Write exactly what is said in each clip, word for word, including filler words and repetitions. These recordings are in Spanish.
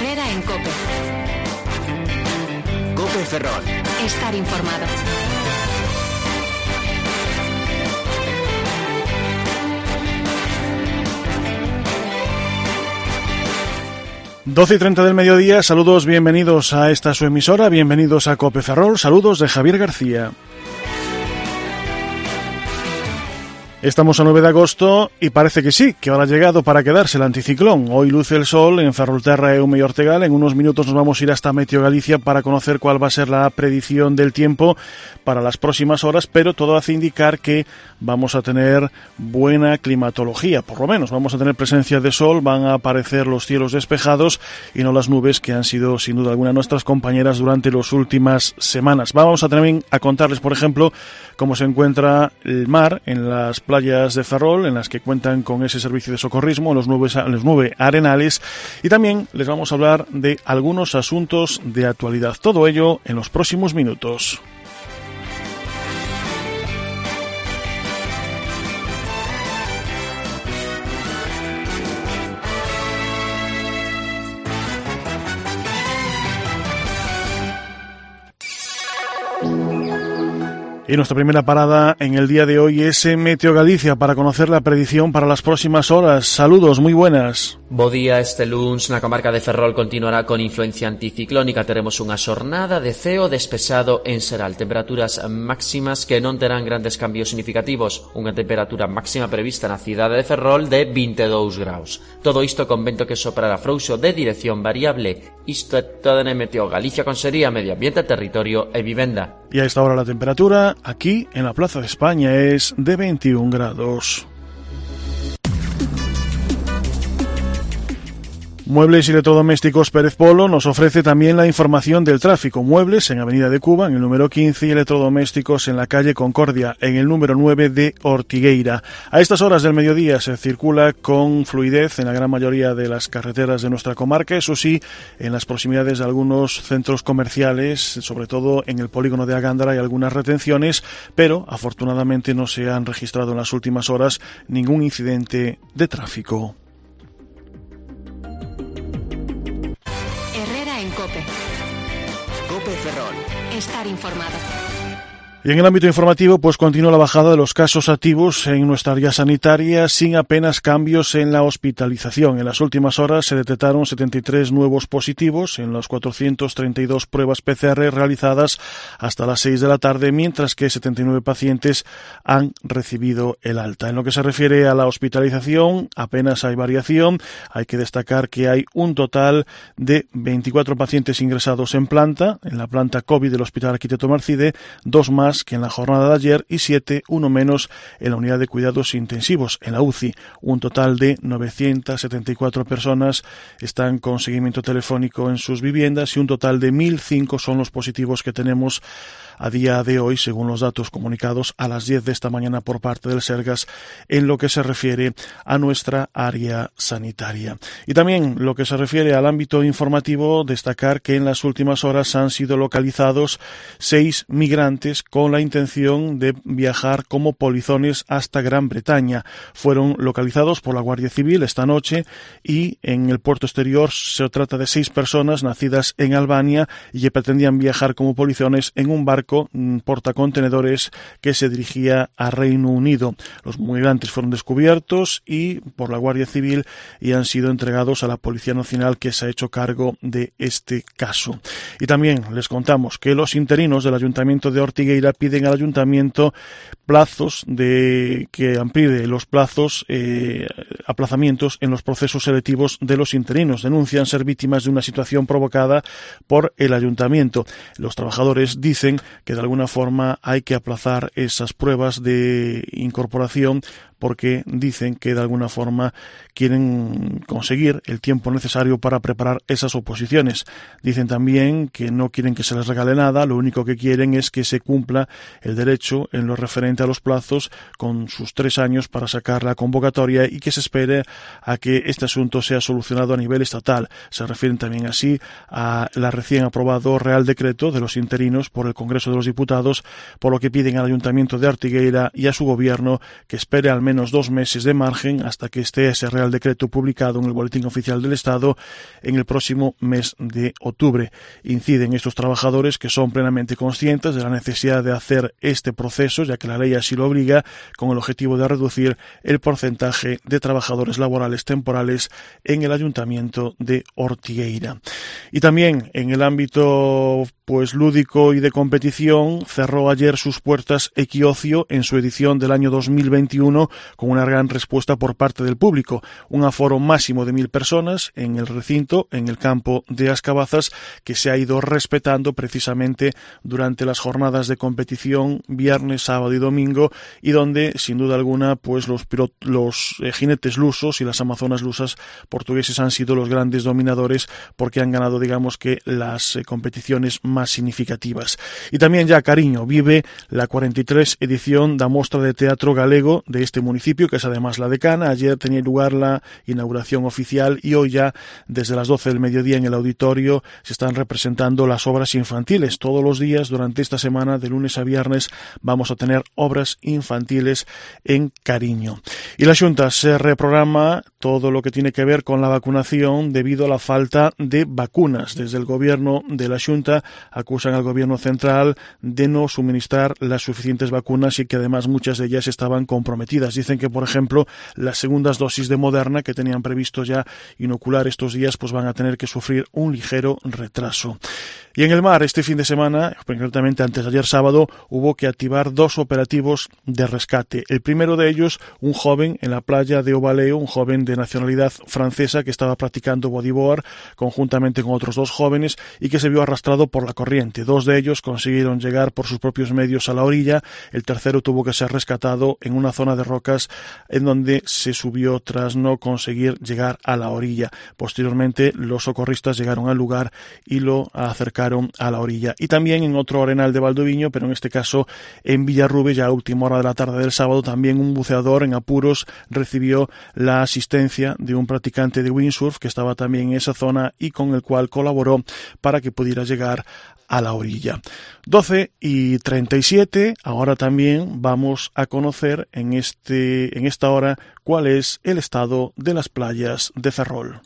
Herrera en COPE. COPE Ferrol. Estar informado. doce y treinta del mediodía, saludos, bienvenidos a esta su emisora, bienvenidos a COPE Ferrol, saludos de Javier García. Estamos a nueve de agosto y parece que sí, que ahora ha llegado para quedarse el anticiclón. Hoy luce el sol en Ferrolterra, Eume y Ortegal. En unos minutos nos vamos a ir hasta Meteo Galicia para conocer cuál va a ser la predicción del tiempo para las próximas horas, pero todo hace indicar que vamos a tener buena climatología, por lo menos vamos a tener presencia de sol, van a aparecer los cielos despejados y no las nubes que han sido sin duda alguna nuestras compañeras durante las últimas semanas. Vamos a también a contarles, por ejemplo, cómo se encuentra el mar en las playas de Ferrol, en las que cuentan con ese servicio de socorrismo, los nueve, los nueve arenales, y también les vamos a hablar de algunos asuntos de actualidad. Todo ello en los próximos minutos. Y nuestra primera parada en el día de hoy es en Meteo Galicia para conocer la predicción para las próximas horas. Saludos, muy buenas. Bo día, este luns na comarca de Ferrol continuará con influencia anticiclónica. Teremos unha xornada de ceo despexado en xeral, temperaturas máximas que non terán grandes cambios significativos, unha temperatura máxima prevista na cidade de Ferrol de vinte e dous graus. Todo isto con vento que soprará frouxo de dirección variable. Isto é todo en Meteo Galicia con Sería, Medio Ambiente, Territorio e Vivenda. Y a esta hora la temperatura aquí en la Plaza de España es de veintiún grados. Muebles y Electrodomésticos Pérez Polo nos ofrece también la información del tráfico. Muebles en Avenida de Cuba, en el número quince, y Electrodomésticos en la calle Concordia, en el número nueve de Ortigueira. A estas horas del mediodía se circula con fluidez en la gran mayoría de las carreteras de nuestra comarca, eso sí, en las proximidades de algunos centros comerciales, sobre todo en el polígono de Agándara, hay algunas retenciones, pero afortunadamente no se han registrado en las últimas horas ningún incidente de tráfico. COPE. COPE Ferrol. Estar informado. Y en el ámbito informativo, pues continúa la bajada de los casos activos en nuestra área sanitaria sin apenas cambios en la hospitalización. En las últimas horas se detectaron setenta y tres nuevos positivos en las cuatrocientas treinta y dos pruebas P C R realizadas hasta las seis de la tarde, mientras que setenta y nueve pacientes han recibido el alta. En lo que se refiere a la hospitalización, apenas hay variación. Hay que destacar que hay un total de veinticuatro pacientes ingresados en planta, en la planta COVID del Hospital Arquitecto Marcide, dos más que en la jornada de ayer y siete, uno menos en la unidad de cuidados intensivos, en la U C I. Un total de novecientas setenta y cuatro personas están con seguimiento telefónico en sus viviendas y un total de mil cinco son los positivos que tenemos a día de hoy, según los datos comunicados a las diez de esta mañana por parte del Sergas, en lo que se refiere a nuestra área sanitaria. Y también lo que se refiere al ámbito informativo, destacar que en las últimas horas han sido localizados seis migrantes con la intención de viajar como polizones hasta Gran Bretaña. Fueron localizados por la Guardia Civil esta noche y en el puerto exterior se trata de seis personas nacidas en Albania y que pretendían viajar como polizones en un barco portacontenedores que se dirigía a Reino Unido. Los migrantes fueron descubiertos y por la Guardia Civil y han sido entregados a la Policía Nacional, que se ha hecho cargo de este caso. Y también les contamos que los interinos del Ayuntamiento de Ortigueira piden al Ayuntamiento plazos de que amplíe los plazos eh, aplazamientos en los procesos selectivos de los interinos. Denuncian ser víctimas de una situación provocada por el Ayuntamiento. Los trabajadores dicen que de alguna forma hay que aplazar esas pruebas de incorporación porque dicen que de alguna forma quieren conseguir el tiempo necesario para preparar esas oposiciones. Dicen también que no quieren que se les regale nada, lo único que quieren es que se cumpla el derecho en lo referente a los plazos con sus tres años para sacar la convocatoria y que se espere a que este asunto sea solucionado a nivel estatal. Se refieren también así a la recién aprobado Real Decreto de los interinos por el Congreso de los Diputados, por lo que piden al Ayuntamiento de Ortigueira y a su gobierno que espere al menos dos meses de margen hasta que esté ese Real Decreto publicado en el Boletín Oficial del Estado en el próximo mes de octubre. Inciden estos trabajadores que son plenamente conscientes de la necesidad de hacer este proceso, ya que la ley así lo obliga, con el objetivo de reducir el porcentaje de trabajadores laborales temporales en el Ayuntamiento de Ortigueira. Y también en el ámbito pues lúdico y de competición, cerró ayer sus puertas Equiocio en su edición del año dos mil veintiuno con una gran respuesta por parte del público. Un aforo máximo de mil personas en el recinto, en el campo de Ascabazas, que se ha ido respetando precisamente durante las jornadas de competición viernes, sábado y domingo, y donde sin duda alguna pues los, los eh, jinetes lusos y las amazonas lusas portugueses han sido los grandes dominadores, porque han ganado, digamos que, las eh, competiciones más significativas. Y también ya Cariño vive la cuarenta y tres edición da Mostra de Teatro Galego de este municipio, que es además la decana. Ayer tenía lugar la inauguración oficial y hoy ya desde las doce del mediodía en el auditorio se están representando las obras infantiles. Todos los días durante esta semana, de lunes a viernes, vamos a tener obras infantiles en Cariño. Y la Xunta se reprograma todo lo que tiene que ver con la vacunación debido a la falta de vacunas. Desde el gobierno de la Xunta acusan al gobierno central de no suministrar las suficientes vacunas y que además muchas de ellas estaban comprometidas. Dicen que, por ejemplo, las segundas dosis de Moderna que tenían previsto ya inocular estos días pues van a tener que sufrir un ligero retraso. Y en el mar, este fin de semana, concretamente antes de ayer sábado, hubo que activar dos operativos de rescate. El primero de ellos, un joven en la playa de Ovaleo, un joven de nacionalidad francesa que estaba practicando bodyboard conjuntamente con otros dos jóvenes y que se vio arrastrado por la corriente. Dos de ellos consiguieron llegar por sus propios medios a la orilla. El tercero tuvo que ser rescatado en una zona de rocas en donde se subió tras no conseguir llegar a la orilla. Posteriormente, los socorristas llegaron al lugar y lo acercaron a la orilla. Y también en otro arenal de Valdoviño, pero en este caso en Villarrube, ya a última hora de la tarde del sábado, también un buceador en apuros recibió la asistencia de un practicante de windsurf que estaba también en esa zona y con el cual colaboró para que pudiera llegar a la orilla. doce y treinta y siete, ahora también vamos a conocer en, este, en esta hora cuál es el estado de las playas de Ferrol.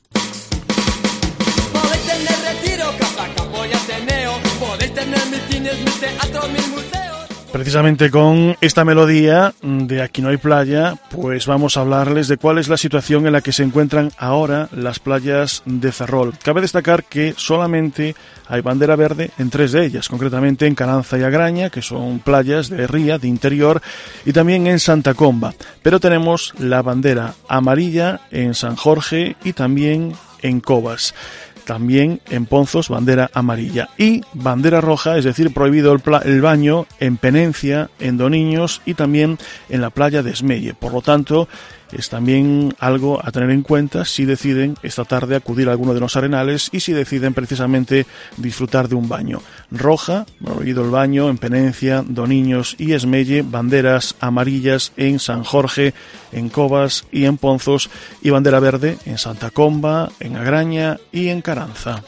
Precisamente con esta melodía de Aquí no hay playa, pues vamos a hablarles de cuál es la situación en la que se encuentran ahora las playas de Ferrol. Cabe destacar que solamente hay bandera verde en tres de ellas, concretamente en Caranza y Agraña, que son playas de ría, de interior, y también en Santa Comba. Pero tenemos la bandera amarilla en San Jorge y también en Cobas. También en Ponzos, bandera amarilla. Y bandera roja, es decir, prohibido el, pla- el baño en Penencia, en Doniños y también en la playa de Esmelle. Por lo tanto, es también algo a tener en cuenta si deciden esta tarde acudir a alguno de los arenales y si deciden precisamente disfrutar de un baño. Roja, prohibido el baño en Penencia, Doniños y Esmelle, banderas amarillas en San Jorge, en Cobas y en Ponzos, y bandera verde en Santa Comba, en Agraña y en Caranza.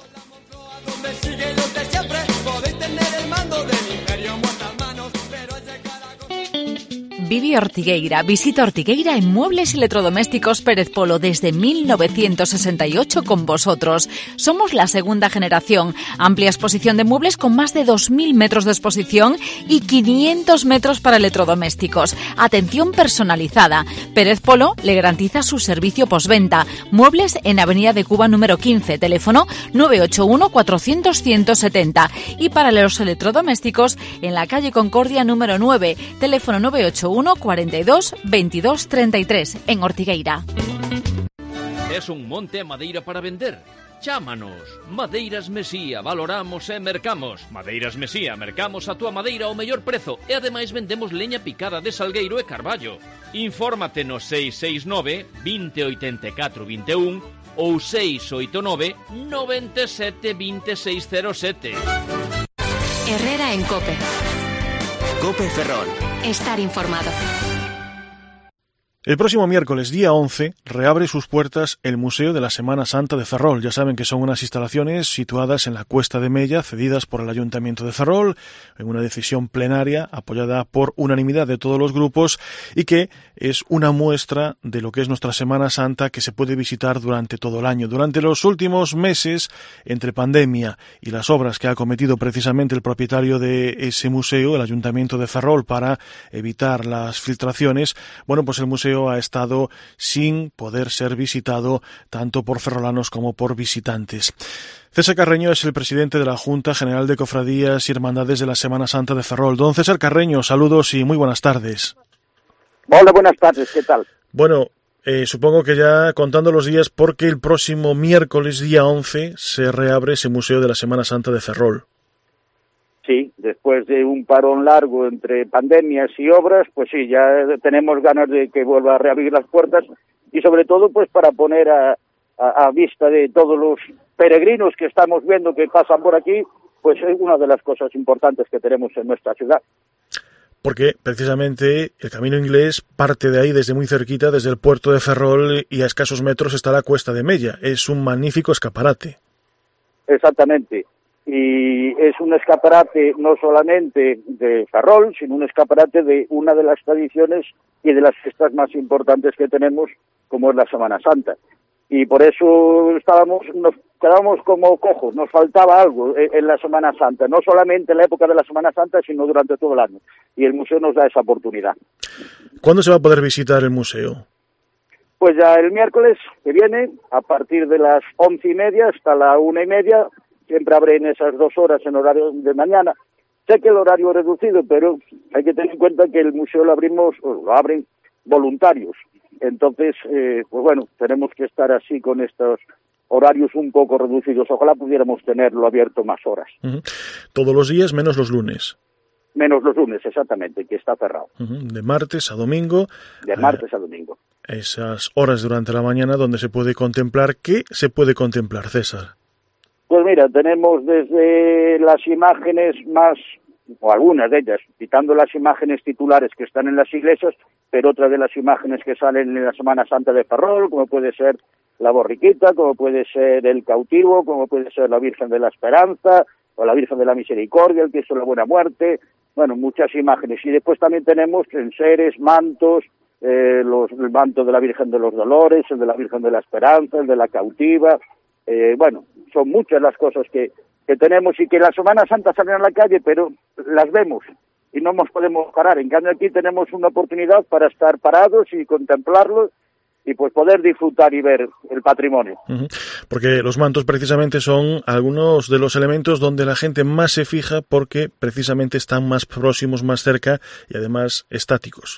Vive Ortigueira. Visita Ortigueira en Muebles y Electrodomésticos Pérez Polo desde mil novecientos sesenta y ocho con vosotros. Somos la segunda generación. Amplia exposición de muebles con más de dos mil metros de exposición y quinientos metros para electrodomésticos. Atención personalizada. Pérez Polo le garantiza su servicio postventa. Muebles en Avenida de Cuba número quince. Teléfono nueve ocho uno cuatrocientos ciento setenta. Y para los electrodomésticos en la calle Concordia número nueve. Teléfono nueve ocho uno cuarenta y dos veintidós treinta y tres en Ortigueira. Es un monte a madeira para vender? Chámanos. Madeiras Mesía, valoramos e mercamos. Madeiras Mesía, mercamos a túa madeira ao mellor prezo e ademais vendemos leña picada de salgueiro e carballo. Infórmate no seis seis nove, veinte oitenta e catro vinte e un ou seis oito nove, noventa e sete veintiséis cero sete. Herrera en COPE. COPE Ferrol. Estar informado. El próximo miércoles, día once, reabre sus puertas el Museo de la Semana Santa de Ferrol. Ya saben que son unas instalaciones situadas en la Cuesta de Mella, cedidas por el Ayuntamiento de Ferrol, en una decisión plenaria apoyada por unanimidad de todos los grupos y que es una muestra de lo que es nuestra Semana Santa que se puede visitar durante todo el año. Durante los últimos meses, entre pandemia y las obras que ha cometido precisamente el propietario de ese museo, el Ayuntamiento de Ferrol, para evitar las filtraciones, bueno, pues el museo ha estado sin poder ser visitado tanto por ferrolanos como por visitantes. César Carreño es el presidente de la Junta General de Cofradías y Hermandades de la Semana Santa de Ferrol. Don César Carreño, saludos y muy buenas tardes. Hola, buenas tardes, ¿qué tal? Bueno, eh, supongo que ya contando los días porque el próximo miércoles, día once, se reabre ese Museo de la Semana Santa de Ferrol. Sí, después de un parón largo entre pandemias y obras, pues sí, ya tenemos ganas de que vuelva a reabrir las puertas y sobre todo pues para poner a, a, a vista de todos los peregrinos que estamos viendo que pasan por aquí, pues es una de las cosas importantes que tenemos en nuestra ciudad. Porque precisamente el Camino Inglés parte de ahí desde muy cerquita, desde el puerto de Ferrol, y a escasos metros está la Cuesta de Mella. Es un magnífico escaparate. Exactamente. Y es un escaparate no solamente de Ferrol, sino un escaparate de una de las tradiciones y de las fiestas más importantes que tenemos, como es la Semana Santa. Y por eso estábamos, nos quedábamos como cojos, nos faltaba algo en la Semana Santa, no solamente en la época de la Semana Santa, sino durante todo el año. Y el museo nos da esa oportunidad. ¿Cuándo se va a poder visitar el museo? Pues ya el miércoles que viene, a partir de las once y media hasta la una y media, siempre abren esas dos horas en horario de mañana. Sé que el horario es reducido, pero hay que tener en cuenta que el museo lo abrimos, lo abren voluntarios. Entonces, eh, pues bueno, tenemos que estar así con estos horarios un poco reducidos. Ojalá pudiéramos tenerlo abierto más horas. Uh-huh. Todos los días menos los lunes. Menos los lunes, exactamente, que está cerrado. Uh-huh. De martes a domingo. De martes a domingo. Esas horas durante la mañana donde se puede contemplar. ¿Qué se puede contemplar, César? Pues mira, tenemos desde las imágenes más, o algunas de ellas, quitando las imágenes titulares que están en las iglesias, pero otras de las imágenes que salen en la Semana Santa de Ferrol, como puede ser la borriquita, como puede ser el cautivo, como puede ser la Virgen de la Esperanza, o la Virgen de la Misericordia, el Cristo de la Buena Muerte, bueno, muchas imágenes. Y después también tenemos enseres, mantos, eh, los, el manto de la Virgen de los Dolores, el de la Virgen de la Esperanza, el de la cautiva, eh, bueno, son muchas las cosas que, que tenemos y que la Semana Santa salen a la calle, pero las vemos y no nos podemos parar. En cambio aquí tenemos una oportunidad para estar parados y contemplarlo y pues poder disfrutar y ver el patrimonio. Uh-huh. Porque los mantos precisamente son algunos de los elementos donde la gente más se fija porque precisamente están más próximos, más cerca y además estáticos.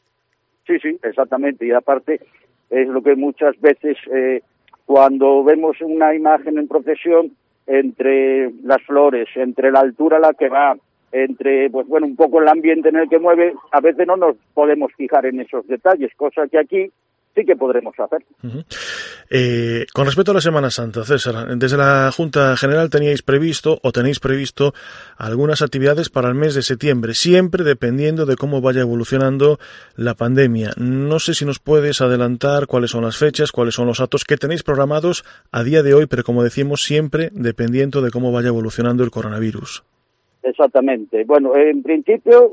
Sí, sí, exactamente. Y aparte es lo que muchas veces... Eh, Cuando vemos una imagen en procesión, entre las flores, entre la altura a la que va, entre, pues bueno, un poco el ambiente en el que mueve, a veces no nos podemos fijar en esos detalles, cosa que aquí sí que podremos hacer. Uh-huh. Eh, con respecto a la Semana Santa, César, desde la Junta General teníais previsto o tenéis previsto algunas actividades para el mes de septiembre, siempre dependiendo de cómo vaya evolucionando la pandemia. No sé si nos puedes adelantar cuáles son las fechas, cuáles son los actos que tenéis programados a día de hoy, pero como decimos, siempre dependiendo de cómo vaya evolucionando el coronavirus. Exactamente. Bueno, en principio...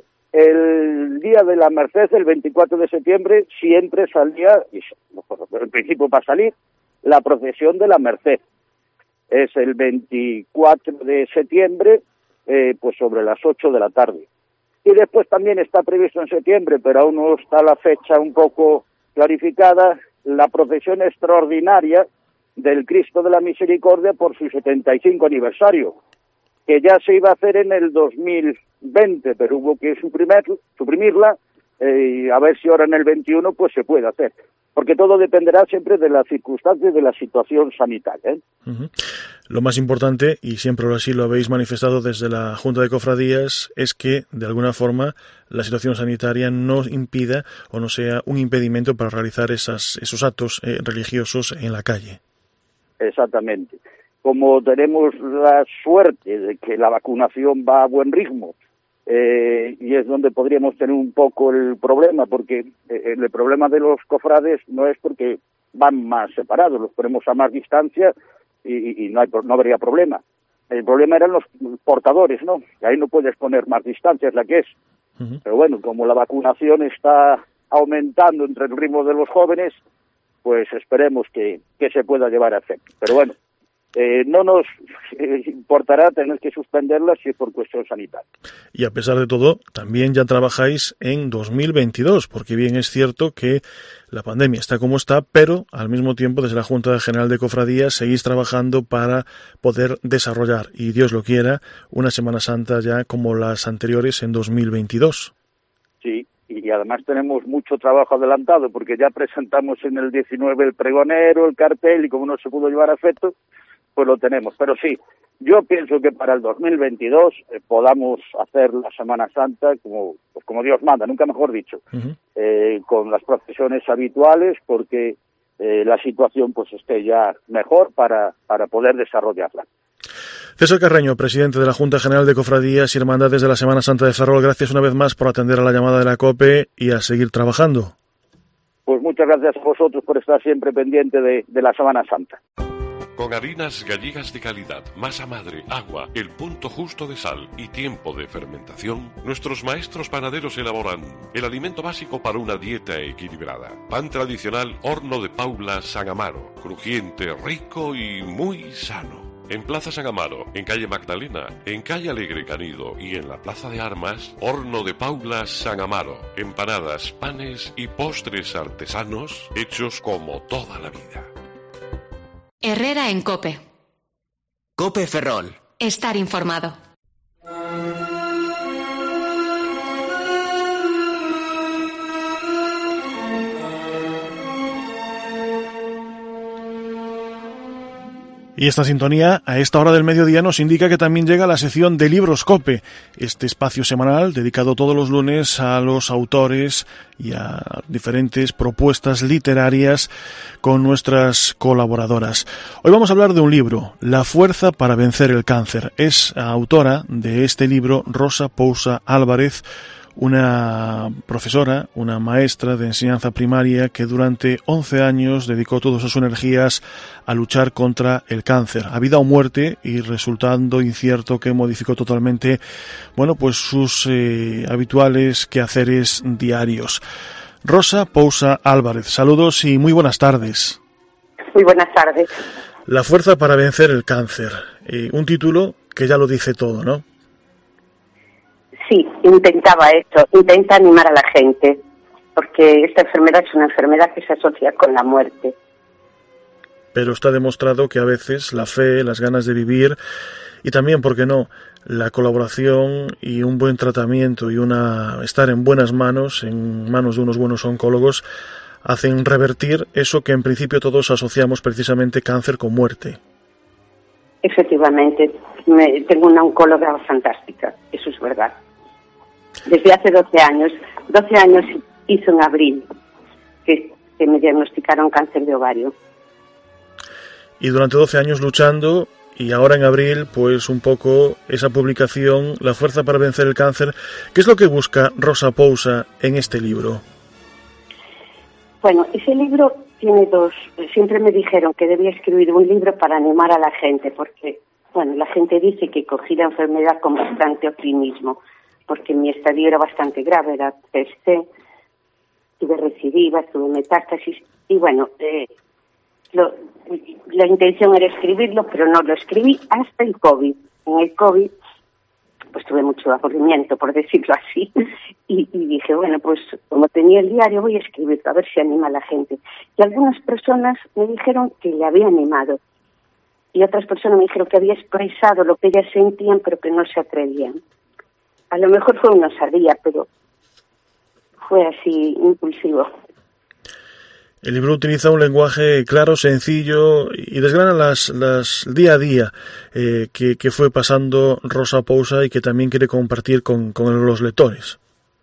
El día de la Merced, el veinticuatro de septiembre, siempre salía, y en principio va a salir, la procesión de la Merced. Es el veinticuatro de septiembre, eh, pues sobre las ocho de la tarde. Y después también está previsto en septiembre, pero aún no está la fecha un poco clarificada, la procesión extraordinaria del Cristo de la Misericordia por su setenta y cinco aniversario, que ya se iba a hacer en el dos mil veinte, pero hubo que suprimir, suprimirla eh, y a ver si ahora en el veintiuno pues se puede hacer, porque todo dependerá siempre de las circunstancias de la situación sanitaria, ¿eh? Uh-huh. Lo más importante, y siempre así lo habéis manifestado desde la Junta de Cofradías, es que de alguna forma la situación sanitaria no impida o no sea un impedimento para realizar esas, esos actos eh, religiosos en la calle. Exactamente. Como tenemos la suerte de que la vacunación va a buen ritmo eh, y es donde podríamos tener un poco el problema, porque eh, el problema de los cofrades no es porque van más separados, los ponemos a más distancia y, y no, hay, no habría problema. El problema eran los portadores, ¿no? Y ahí no puedes poner más distancia, es la que es. Uh-huh. Pero bueno, como la vacunación está aumentando entre el ritmo de los jóvenes, pues esperemos que, que se pueda llevar a efecto. Pero bueno, eh, no nos eh, importará tener que suspenderla si es por cuestión sanitaria. Y a pesar de todo, también ya trabajáis en dos mil veintidós, porque bien es cierto que la pandemia está como está, pero al mismo tiempo desde la Junta General de Cofradías seguís trabajando para poder desarrollar, y Dios lo quiera, una Semana Santa ya como las anteriores en dos mil veintidós. Sí, y además tenemos mucho trabajo adelantado, porque ya presentamos en el diecinueve el pregonero, el cartel, y como no se pudo llevar a efecto, pues lo tenemos. Pero sí, yo pienso que para el dos mil veintidós eh, podamos hacer la Semana Santa como pues como Dios manda, nunca mejor dicho, uh-huh. eh, con las procesiones habituales, porque eh, la situación pues esté ya mejor para, para poder desarrollarla. César Carreño, presidente de la Junta General de Cofradías y Hermandades de la Semana Santa de Ferrol, gracias una vez más por atender a la llamada de la COPE y a seguir trabajando. Pues muchas gracias a vosotros por estar siempre pendiente de, de la Semana Santa. Con harinas gallegas de calidad, masa madre, agua, el punto justo de sal y tiempo de fermentación, nuestros maestros panaderos elaboran el alimento básico para una dieta equilibrada. Pan tradicional Horno de Paula San Amaro, crujiente, rico y muy sano. En Plaza San Amaro, en calle Magdalena, en calle Alegre Canido y en la Plaza de Armas, Horno de Paula San Amaro. Empanadas, panes y postres artesanos hechos como toda la vida. Herrera en COPE. COPE Ferrol. Estar informado. Y esta sintonía, a esta hora del mediodía, nos indica que también llega la sección de Libros COPE, este espacio semanal dedicado todos los lunes a los autores y a diferentes propuestas literarias con nuestras colaboradoras. Hoy vamos a hablar de un libro, La fuerza para vencer el cáncer. Es autora de este libro Rosa Pousa Álvarez, una profesora, una maestra de enseñanza primaria que durante once años dedicó todas sus energías a luchar contra el cáncer, a vida o muerte, y resultando incierto que modificó totalmente, bueno, pues sus eh, habituales quehaceres diarios. Rosa Pousa Álvarez, saludos y muy buenas tardes. Muy buenas tardes. La fuerza para vencer el cáncer, eh, un título que ya lo dice todo, ¿no? Sí, intentaba esto, intenta animar a la gente, porque esta enfermedad es una enfermedad que se asocia con la muerte. Pero está demostrado que a veces la fe, las ganas de vivir y también, ¿por qué no?, la colaboración y un buen tratamiento y una estar en buenas manos, en manos de unos buenos oncólogos, hacen revertir eso que en principio todos asociamos precisamente cáncer con muerte. Efectivamente, me, tengo una oncóloga fantástica, eso es verdad. Desde hace doce años, doce años hizo en abril que, que me diagnosticaron cáncer de ovario. Y durante doce años luchando, y ahora en abril, pues un poco esa publicación, La fuerza para vencer el cáncer. ¿Qué es lo que busca Rosa Pousa en este libro? Bueno, ese libro tiene dos. Siempre me dijeron que debía escribir un libro para animar a la gente, porque, bueno, la gente dice que cogí la enfermedad con bastante optimismo, porque mi estadio era bastante grave, era tres C, tuve recidiva, tuve metástasis, y bueno, eh, lo, la intención era escribirlo, pero no lo escribí hasta el COVID. En el COVID, pues tuve mucho aburrimiento, por decirlo así, y, y dije, bueno, pues como tenía el diario, voy a escribirlo, a ver si anima a la gente. Y algunas personas me dijeron que le había animado, y otras personas me dijeron que había expresado lo que ellas sentían, pero que no se atrevían. A lo mejor fue una osadía, pero fue así, impulsivo. El libro utiliza un lenguaje claro, sencillo y desgrana las, las día a día eh, que, que fue pasando Rosa Pousa y que también quiere compartir con, con los lectores.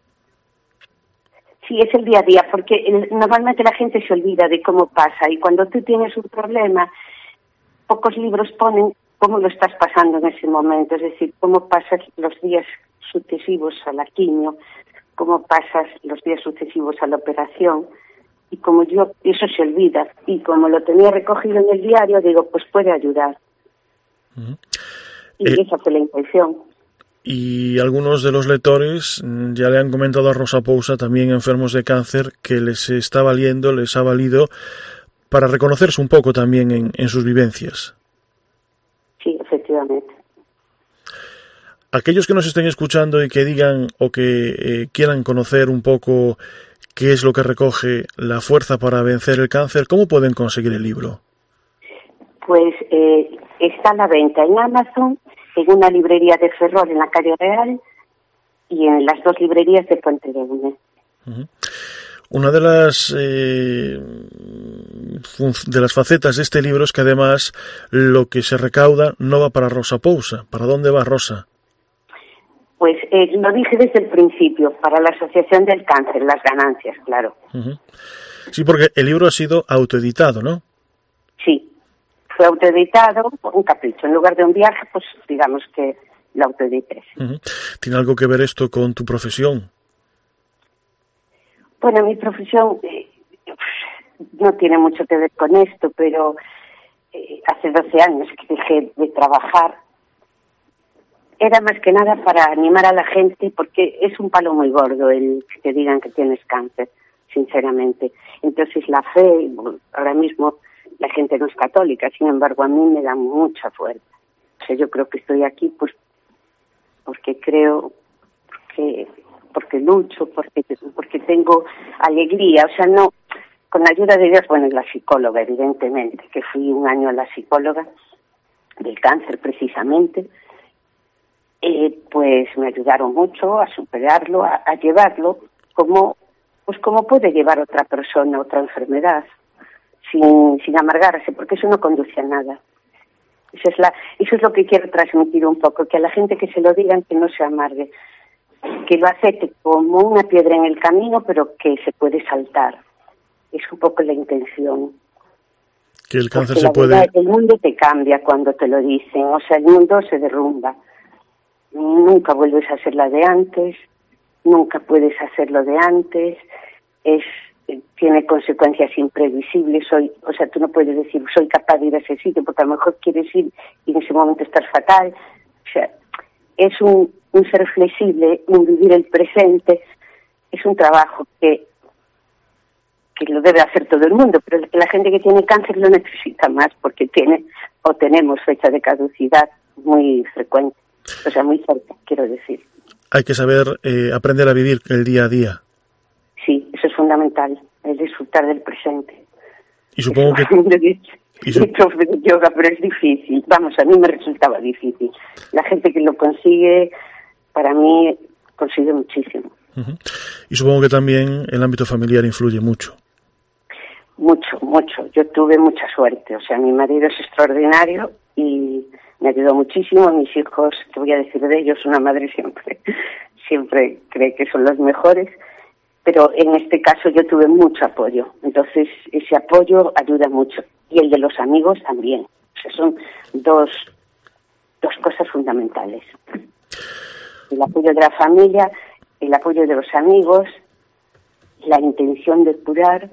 Sí, es el día a día, porque el, normalmente la gente se olvida de cómo pasa, y cuando tú tienes un problema, pocos libros ponen cómo lo estás pasando en ese momento, es decir, cómo pasas los días sucesivos a la quimio, cómo pasas los días sucesivos a la operación, y como yo, eso se olvida, y como lo tenía recogido en el diario, digo, pues puede ayudar. Uh-huh. Y eh, esa fue la intención. Y algunos de los lectores ya le han comentado a Rosa Pousa, también enfermos de cáncer, que les está valiendo, les ha valido para reconocerse un poco también en, en sus vivencias. Sí, efectivamente. Aquellos que nos estén escuchando y que digan o que eh, quieran conocer un poco qué es lo que recoge La fuerza para vencer el cáncer, ¿cómo pueden conseguir el libro? Pues eh, está a la venta en Amazon, en una librería de Ferrol en la calle Real y en las dos librerías de Puente de Une. Uh-huh. Una de las eh, de las facetas de este libro es que además lo que se recauda no va para Rosa Pousa. ¿Para dónde va, Rosa? Pues eh, lo dije desde el principio, para la Asociación del Cáncer, las ganancias, claro. Uh-huh. Sí, porque el libro ha sido autoeditado, ¿no? Sí, fue autoeditado por un capricho. En lugar de un viaje, pues digamos que lo autoedité. Uh-huh. ¿Tiene algo que ver esto con tu profesión? Bueno, mi profesión eh, no tiene mucho que ver con esto, pero eh, hace doce años que dejé de trabajar. Era más que nada para animar a la gente, porque es un palo muy gordo el que te digan que tienes cáncer, sinceramente. Entonces la fe, ahora mismo la gente no es católica, sin embargo a mí me da mucha fuerza. O sea, yo creo que estoy aquí pues porque creo, porque, porque lucho, porque, porque tengo alegría. O sea, no, con la ayuda de Dios, bueno, y la psicóloga, evidentemente, que fui un año a la psicóloga del cáncer precisamente. Eh, pues me ayudaron mucho a superarlo, a, a llevarlo como pues como puede llevar otra persona otra enfermedad, sin, sin amargarse, porque eso no conduce a nada. Eso es, la, eso es lo que quiero transmitir un poco, que a la gente que se lo digan que no se amargue, que lo acepte como una piedra en el camino, pero que se puede saltar. Es un poco la intención. Que el cáncer porque se la puede... verdad, el mundo te cambia cuando te lo dicen, o sea, el mundo se derrumba. Nunca vuelves a ser la de antes, nunca puedes hacer lo de antes, es tiene consecuencias imprevisibles. Soy, o sea, tú no puedes decir soy capaz de ir a ese sitio porque a lo mejor quieres ir y en ese momento estás fatal. O sea, es un, un ser flexible, un vivir el presente, es un trabajo que que lo debe hacer todo el mundo, pero la gente que tiene cáncer lo necesita más porque tiene o tenemos fecha de caducidad muy frecuente. O sea, muy cerca, quiero decir. Hay que saber eh, aprender a vivir el día a día. Sí, eso es fundamental, el disfrutar del presente. Y supongo que... Y su... profe de yoga, pero es difícil. Vamos, a mí me resultaba difícil. La gente que lo consigue, para mí, consigue muchísimo. Uh-huh. Y supongo que también el ámbito familiar influye mucho. Mucho, mucho. Yo tuve mucha suerte. O sea, mi marido es extraordinario y me ayudó muchísimo. Mis hijos, ¿qué voy a decir de ellos? Una madre siempre, siempre cree que son los mejores, pero en este caso yo tuve mucho apoyo. Entonces, ese apoyo ayuda mucho. Y el de los amigos también. O sea, son dos, dos cosas fundamentales. El apoyo de la familia, el apoyo de los amigos, la intención de curar.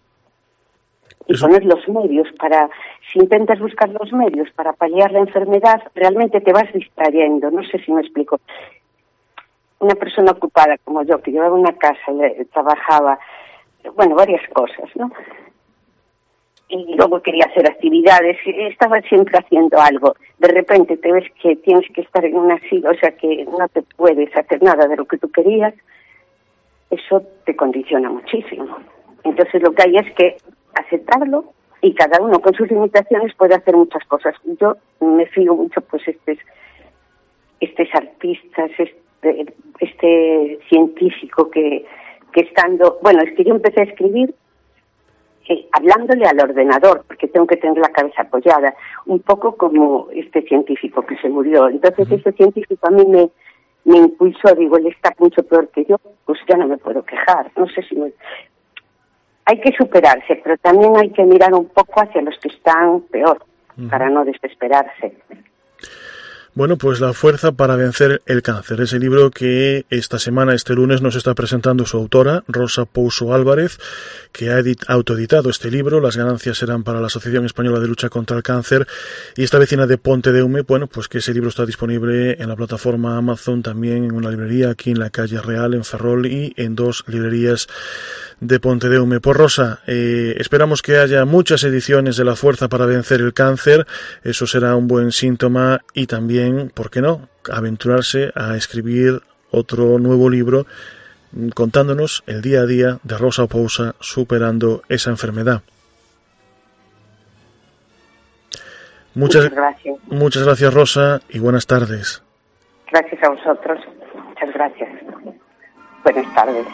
Y poner los medios para, si intentas buscar los medios para paliar la enfermedad, realmente te vas distrayendo. No sé si me explico. Una persona ocupada como yo, que llevaba una casa y trabajaba, bueno, varias cosas, ¿no? Y luego quería hacer actividades, estaba siempre haciendo algo. De repente te ves que tienes que estar en una silla, o sea que no te puedes hacer nada de lo que tú querías, eso te condiciona muchísimo. Entonces lo que hay es que aceptarlo y cada uno con sus limitaciones puede hacer muchas cosas. Yo me fío mucho pues estos, estos artistas, este, este científico que, que estando, bueno, es que yo empecé a escribir eh, hablándole al ordenador porque tengo que tener la cabeza apoyada, un poco como este científico que se murió. Entonces ese científico a mí me, me impulsó, digo, él está mucho peor que yo, pues ya no me puedo quejar, no sé si me... Hay que superarse, pero también hay que mirar un poco hacia los que están peor, uh-huh. para no desesperarse. Bueno, pues La fuerza para vencer el cáncer, ese libro que esta semana, este lunes, nos está presentando su autora, Rosa Pouso Álvarez, que ha edit- autoeditado este libro. Las ganancias serán para la Asociación Española de Lucha contra el Cáncer, y esta vecina de Pontedeume, bueno, pues que ese libro está disponible en la plataforma Amazon, también en una librería aquí en la calle Real, en Ferrol, y en dos librerías de Pontedeume. Pues Rosa, eh, esperamos que haya muchas ediciones de La fuerza para vencer el cáncer, eso será un buen síntoma, y también, ¿por qué no?, aventurarse a escribir otro nuevo libro contándonos el día a día de Rosa Pouso superando esa enfermedad. Muchas, muchas gracias. Muchas gracias, Rosa, y buenas tardes. Gracias a vosotros. Muchas gracias. Buenas tardes.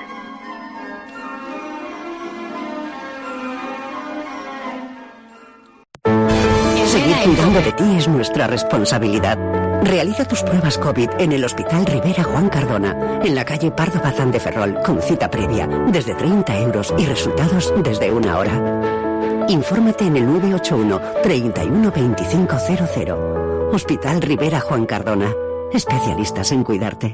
Seguir cuidando de ti es nuestra responsabilidad. Realiza tus pruebas COVID en el Hospital Rivera Juan Cardona, en la calle Pardo Bazán de Ferrol, con cita previa, desde treinta euros y resultados desde una hora. Infórmate en el nueve ocho uno, treinta y uno, veinticinco cero cero. Hospital Rivera Juan Cardona. Especialistas en cuidarte.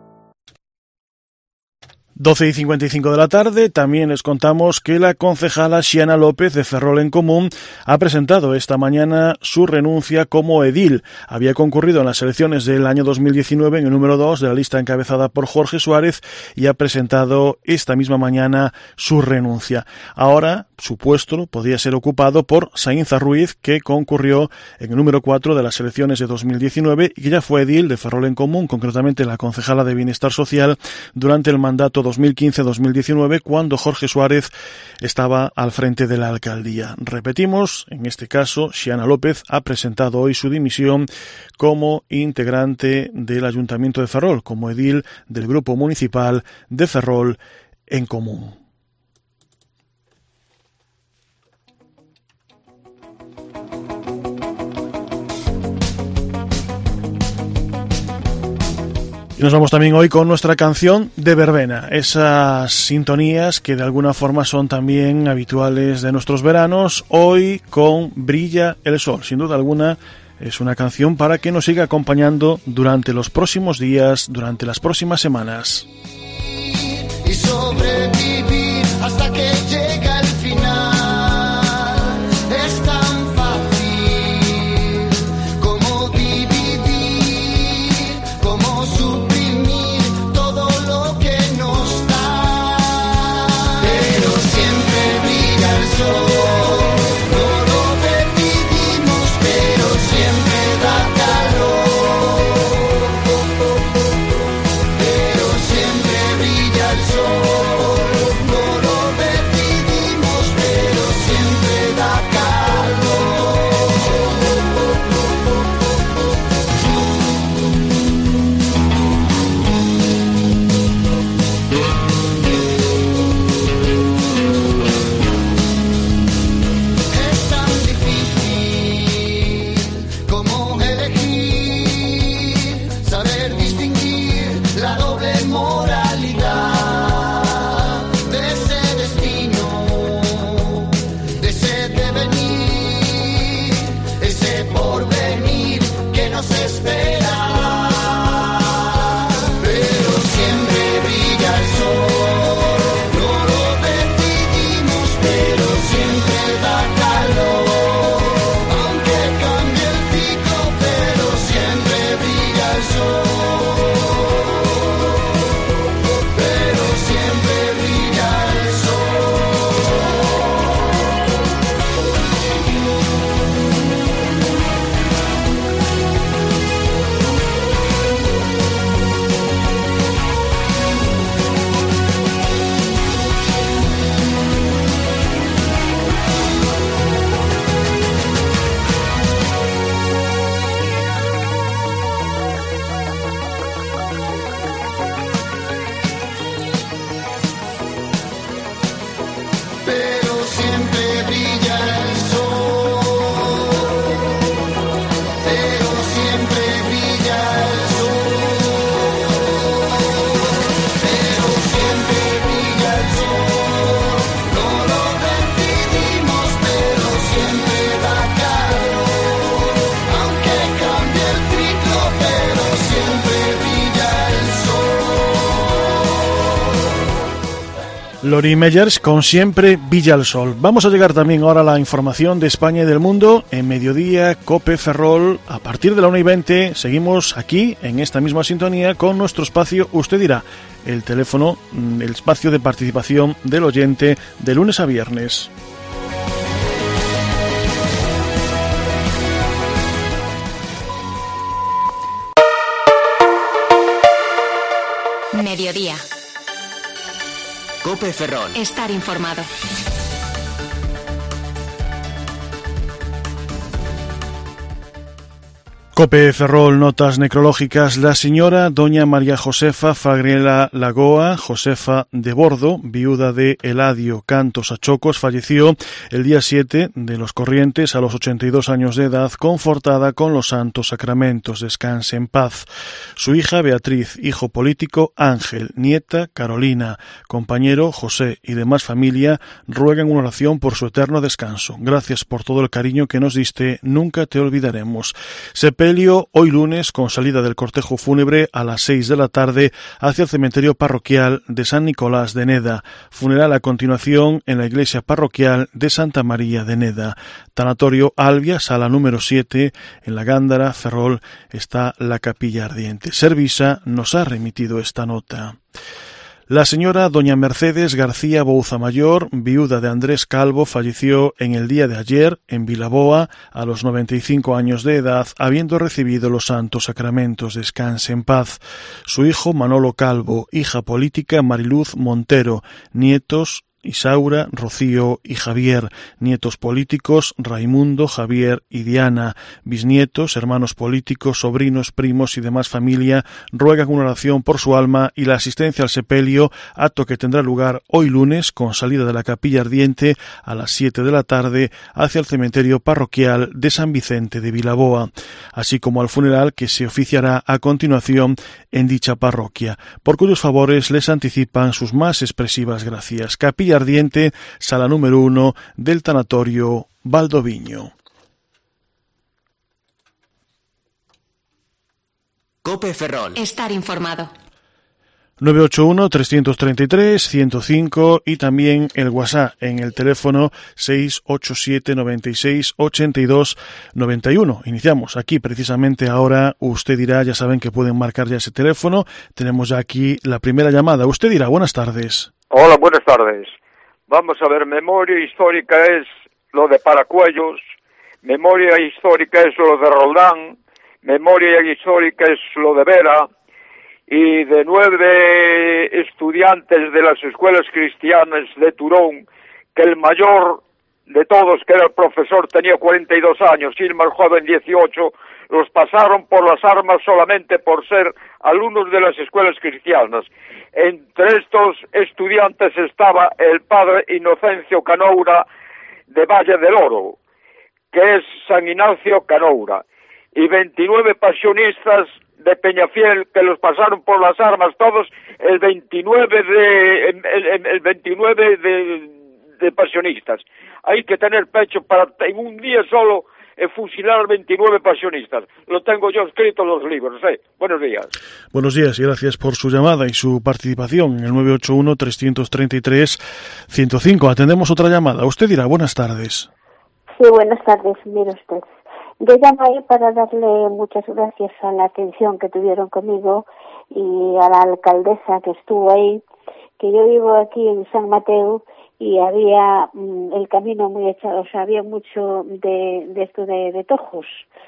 doce y cincuenta y cinco de la tarde, también les contamos que la concejala Xiana López de Ferrol en Común ha presentado esta mañana su renuncia como edil. Había concurrido en las elecciones del año dos mil diecinueve en el número dos de la lista encabezada por Jorge Suárez y ha presentado esta misma mañana su renuncia. Ahora su puesto podía ser ocupado por Saínza Ruiz, que concurrió en el número cuatro de las elecciones de dos mil diecinueve y que ya fue edil de Ferrol en Común, concretamente la concejala de Bienestar Social, durante el mandato dos mil quince dos mil diecinueve, cuando Jorge Suárez estaba al frente de la alcaldía. Repetimos, en este caso, Xiana López ha presentado hoy su dimisión como integrante del Ayuntamiento de Ferrol, como edil del Grupo Municipal de Ferrol en Común. Y nos vamos también hoy con nuestra canción de verbena, esas sintonías que de alguna forma son también habituales de nuestros veranos, hoy con Brilla el Sol. Sin duda alguna es una canción para que nos siga acompañando durante los próximos días, durante las próximas semanas. Y sobrevivir hasta que llega el final. Es tan fácil como dividir, como suprimir todo lo que nos da. Pero siempre brilla el sol, no lo decidimos, pero siempre da calor. Pero siempre brilla el sol, no lo decidimos, pero siempre da Es tan difícil como elegir, saber distinguir la doble moralidad de ese destino, de ese devenir, ese porvenir que nos espera. Pero siempre brilla el sol, no lo decidimos, pero siempre da calor. Aunque cambie el ciclo, pero siempre brilla el sol. Pero siempre brilla el sol. Lori Meyers con Siempre Villa el Sol. Vamos a llegar también ahora a la información de España y del mundo en Mediodía Cope Ferrol. A partir de la una y veinte seguimos aquí en esta misma sintonía con nuestro espacio Usted dirá, el teléfono, el espacio de participación del oyente de lunes a viernes. Mediodía. Cope Ferrol. Estar informado. Cope Ferrol, notas necrológicas. La señora doña María Josefa Fagrela Lagoa, Josefa de Bordo, viuda de Eladio Cantos Achocos, falleció el día siete de los Corrientes a los ochenta y dos años de edad, confortada con los santos sacramentos. Descanse en paz. Su hija Beatriz, hijo político Ángel, nieta Carolina, compañero José y demás familia ruegan una oración por su eterno descanso. Gracias por todo el cariño que nos diste, nunca te olvidaremos. Sepelio hoy lunes con salida del cortejo fúnebre a las seis de la tarde hacia el cementerio parroquial de San Nicolás de Neda. Funeral a continuación en la iglesia parroquial de Santa María de Neda. Tanatorio Albia, sala número siete, en la Gándara, Ferrol, está la capilla ardiente. Servisa nos ha remitido esta nota. La señora doña Mercedes García Bouza Mayor, viuda de Andrés Calvo, falleció en el día de ayer en Vilaboa a los noventa y cinco años de edad, habiendo recibido los santos sacramentos. Descanse en paz. Su hijo Manolo Calvo, hija política Mariluz Montero, nietos Isaura, Rocío y Javier, nietos políticos Raimundo, Javier y Diana, bisnietos, hermanos políticos, sobrinos, primos y demás familia ruegan una oración por su alma y la asistencia al sepelio, acto que tendrá lugar hoy lunes con salida de la capilla ardiente a las siete de la tarde hacia el cementerio parroquial de San Vicente de Vilaboa, así como al funeral que se oficiará a continuación en dicha parroquia, por cuyos favores les anticipan sus más expresivas gracias. Capilla ardiente, sala número uno del tanatorio Valdoviño. Cope Ferrol. Estar informado. nueve ocho uno, tres tres tres, ciento cinco y también el WhatsApp en el teléfono seis ocho siete, noventa y seis, ochenta y dos, noventa y uno. Iniciamos aquí precisamente ahora. Usted dirá, ya saben que pueden marcar ya ese teléfono. Tenemos ya aquí la primera llamada. Usted dirá, buenas tardes. Hola, buenas tardes. Vamos a ver, memoria histórica es lo de Paracuellos, memoria histórica es lo de Roldán, memoria histórica es lo de Vera, y de nueve estudiantes de las escuelas cristianas de Turón, que el mayor de todos, que era el profesor, tenía cuarenta y dos años, y el más joven dieciocho, los pasaron por las armas solamente por ser alumnos de las escuelas cristianas. Entre estos estudiantes estaba el padre Inocencio Canoura de Valle del Oro, que es San Ignacio Canoura, y veintinueve pasionistas de Peñafiel que los pasaron por las armas todos el veintinueve de el, el, el veintinueve de, de pasionistas. Hay que tener pecho para en un día solo eh, fusilar veintinueve pasionistas. Lo tengo yo escrito en los libros. ¿eh? Buenos días. Buenos días y gracias por su llamada y su participación en el nueve ocho uno, tres tres tres, ciento cinco. Atendemos otra llamada. Usted dirá, buenas tardes. Sí, buenas tardes. Mire usted. Yo llamo ahí para darle muchas gracias a la atención que tuvieron conmigo y a la alcaldesa que estuvo ahí, que yo vivo aquí en San Mateo y había mmm, el camino muy echado, o sea, había mucho de, de esto de, de tojos.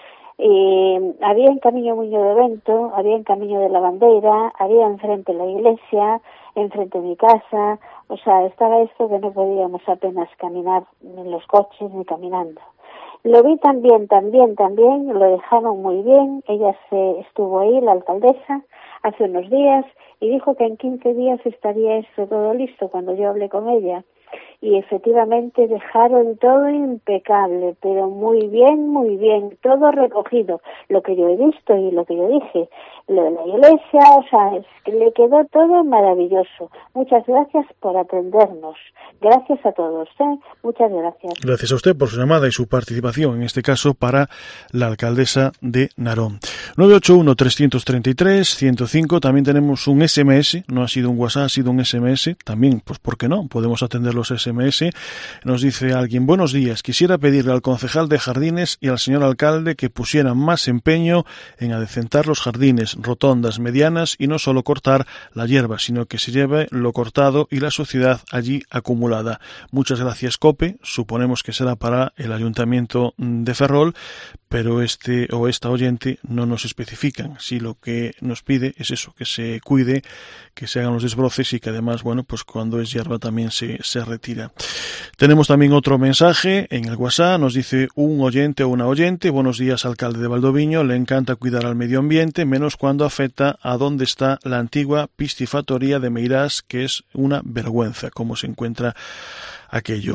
Eh, había en camino Muño de Vento, había en camino de la Bandera, había enfrente la iglesia, enfrente de mi casa, o sea, estaba esto que no podíamos apenas caminar en los coches ni caminando. Lo vi también, también, también, lo dejaron muy bien, ella se estuvo ahí, la alcaldesa, hace unos días, y dijo que en quince días estaría esto todo listo cuando yo hablé con ella. y efectivamente dejaron todo impecable, pero muy bien, muy bien, todo recogido, lo que yo he visto y lo que yo dije, lo de la iglesia, o sea, es que le quedó todo maravilloso. Muchas gracias por atendernos, gracias a todos, ¿eh? Muchas gracias. Gracias a usted por su llamada y su participación, en este caso para la alcaldesa de Narón. nueve ocho uno, tres tres tres, uno cero cinco, también tenemos un S M S, no ha sido un WhatsApp, ha sido un S M S, también, pues ¿por qué no? Podemos atender los S M S. Nos dice alguien, buenos días, quisiera pedirle al concejal de jardines y al señor alcalde que pusieran más empeño en adecentar los jardines, rotondas medianas y no solo cortar la hierba, sino que se lleve lo cortado y la suciedad allí acumulada. Muchas gracias, COPE, suponemos que será para el Ayuntamiento de Ferrol, pero este o esta oyente no nos especifican. Si lo que nos pide es eso, que se cuide, que se hagan los desbroces y que además, bueno, pues cuando es hierba también se, se retira. Tenemos también otro mensaje en el WhatsApp, nos dice un oyente o una oyente, buenos días, alcalde de Valdoviño, le encanta cuidar al medio ambiente, menos cuando afecta a donde está la antigua piscifactoría de Meirás, que es una vergüenza cómo se encuentra aquello.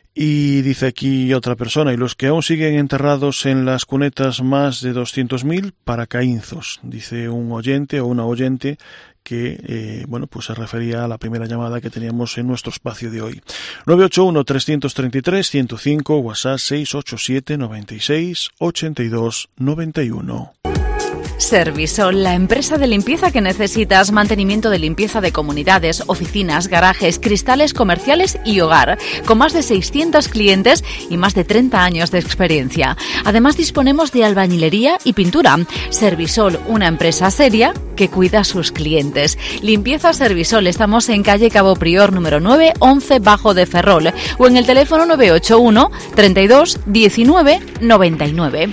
Y dice aquí otra persona, y los que aún siguen enterrados en las cunetas, más de doscientos mil paracaínzos, dice un oyente o una oyente que, eh, bueno, pues se refería a la primera llamada que teníamos en nuestro espacio de hoy. nueve ocho uno, tres tres tres, uno cero cinco, WhatsApp seis ocho siete, noventa y seis, ochenta y dos, noventa y uno. Servisol, la empresa de limpieza que necesitas, mantenimiento de limpieza de comunidades, oficinas, garajes, cristales comerciales y hogar, con más de seiscientos clientes y más de treinta años de experiencia. Además disponemos de albañilería y pintura. Servisol, una empresa seria que cuida a sus clientes. Limpieza Servisol, estamos en calle Cabo Prior número nueve, once Bajo de Ferrol, o en el teléfono nueve ocho uno, treinta y dos, diecinueve, noventa y nueve.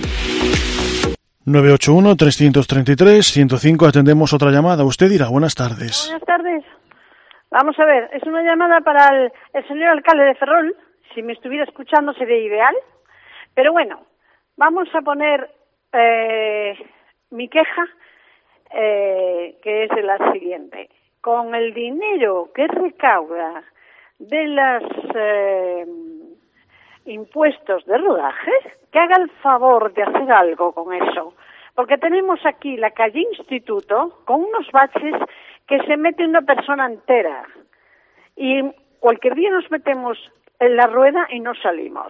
nueve ocho uno, tres tres tres, uno cero cinco, atendemos otra llamada. Usted dirá, buenas tardes. Buenas tardes. Vamos a ver, es una llamada para el, el señor alcalde de Ferrol. Si me estuviera escuchando sería ideal. Pero bueno, vamos a poner eh, mi queja, eh, que es la siguiente. Con el dinero que recauda de los eh, impuestos de rodaje, que haga el favor de hacer algo con eso, porque tenemos aquí la calle Instituto con unos baches que se mete una persona entera y cualquier día nos metemos en la rueda y no salimos.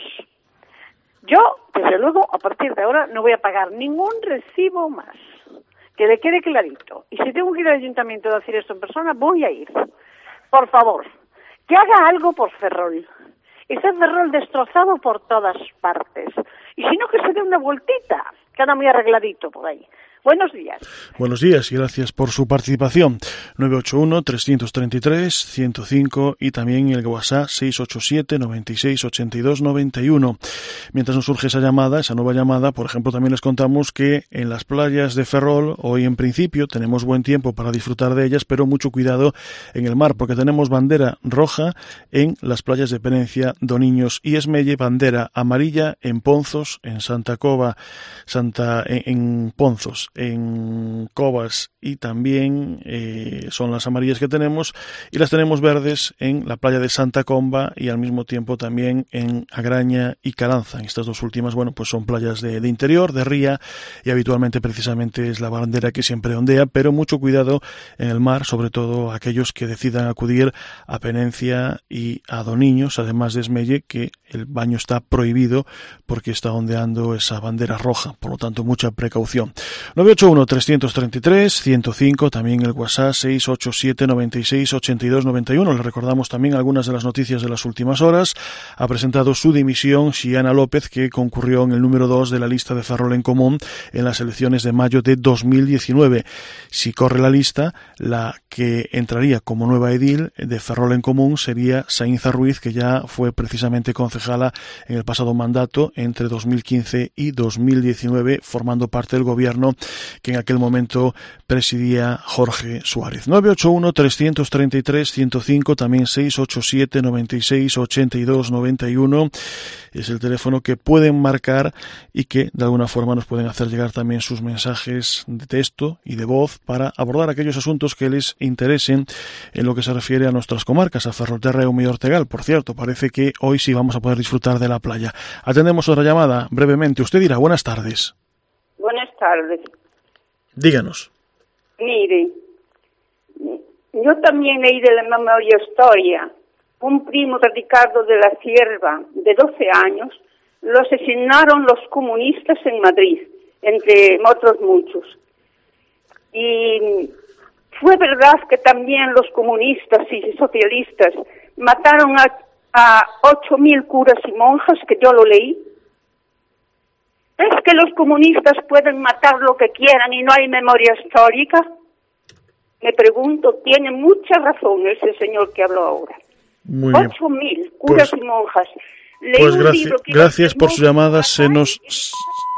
Yo, desde luego, a partir de ahora no voy a pagar ningún recibo más, que le quede clarito, y si tengo que ir al ayuntamiento a decir esto en persona, voy a ir. Por favor, que haga algo por Ferrol. Está Ferrol destrozado por todas partes. Y si no, que se dé una vueltita, que anda muy arregladito por ahí. Buenos días. Buenos días y gracias por su participación. nueve ocho uno, tres tres tres, uno cero cinco y también el WhatsApp seis ocho siete, noventa y seis, ochenta y dos, noventa y uno. Mientras nos surge esa llamada, esa nueva llamada, por ejemplo, también les contamos que en las playas de Ferrol, hoy en principio, tenemos buen tiempo para disfrutar de ellas, pero mucho cuidado en el mar, porque tenemos bandera roja en las playas de Penencia, Doniños y Esmelle, bandera amarilla en Ponzos, en Santa Cova, Santa, en, en Ponzos, en Covas y también eh, son las amarillas que tenemos, y las tenemos verdes en la playa de Santa Comba y al mismo tiempo también en Agraña y Caranza. Estas dos últimas, bueno, pues son playas de, de interior, de ría, y habitualmente precisamente es la bandera que siempre ondea, pero mucho cuidado en el mar, sobre todo aquellos que decidan acudir a Penencia y a Doniños, además de Esmelle, que el baño está prohibido porque está ondeando esa bandera roja, por lo tanto mucha precaución. nueve ocho uno, tres tres tres, uno cero cinco, también el WhatsApp seis ocho siete, noventa y seis, ochenta y dos, noventa y uno. Le recordamos también algunas de las noticias de las últimas horas. Ha presentado su dimisión Xiana López, que concurrió en el número dos de la lista de Ferrol en Común en las elecciones de mayo de dos mil diecinueve. Si corre la lista, la que entraría como nueva edil de Ferrol en Común sería Saínza Ruiz, que ya fue precisamente concejala en el pasado mandato entre dos mil quince y dos mil diecinueve, formando parte del gobierno que en aquel momento presidía presidía Jorge Suárez. nueve ocho uno, tres tres tres, cero cinco, también seis ocho siete, noventa y seis, ochenta y dos, noventa y uno es el teléfono que pueden marcar y que de alguna forma nos pueden hacer llegar también sus mensajes de texto y de voz para abordar aquellos asuntos que les interesen en lo que se refiere a nuestras comarcas, a Ferrolterra y Humilla Ortegal. Por cierto, parece que hoy sí vamos a poder disfrutar de la playa. Atendemos otra llamada brevemente. Usted dirá, buenas tardes. Buenas tardes. Díganos. Mire, yo también leí de la memoria historia. Un primo de Ricardo de la Cierva, de doce años, lo asesinaron los comunistas en Madrid, entre otros muchos. Y fue verdad que también los comunistas y socialistas mataron a, a ocho mil curas y monjas, que yo lo leí. ¿Es que los comunistas pueden matar lo que quieran y no hay memoria histórica? Me pregunto, tiene mucha razón ese señor que habló ahora. Muy bien. Ocho mil curas pues, y monjas. Leí pues un gracias, libro que gracias por su llamada. Se nos,